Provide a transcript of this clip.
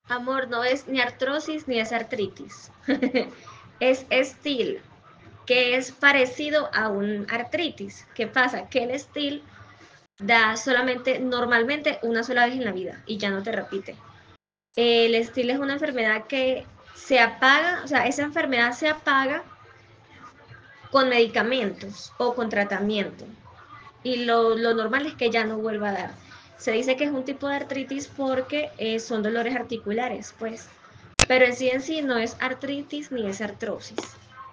Amor, no es ni artrosis ni es artritis. Es estil, que es parecido a un artritis. ¿Qué pasa? Que el estil da solamente, normalmente, una sola vez en la vida y ya no te repite. El estil es una enfermedad que se apaga, o sea, esa enfermedad se apaga con medicamentos o con tratamiento. Y lo normal es que ya no vuelva a dar. Se dice que es un tipo de artritis porque son dolores articulares, pues. Pero en sí no es artritis ni es artrosis.